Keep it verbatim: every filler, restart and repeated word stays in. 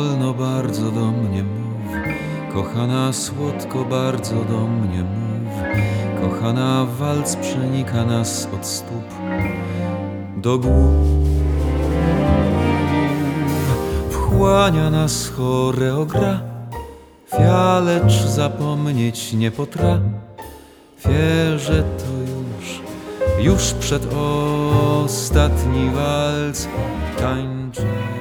wolno bardzo do mnie mów, kochana, słodko bardzo do mnie mów, kochana, walc przenika nas od stóp do głów, wchłania nas choreografia, lecz zapomnieć nie potrafię, że to już, już przed ostatni walc tańczę.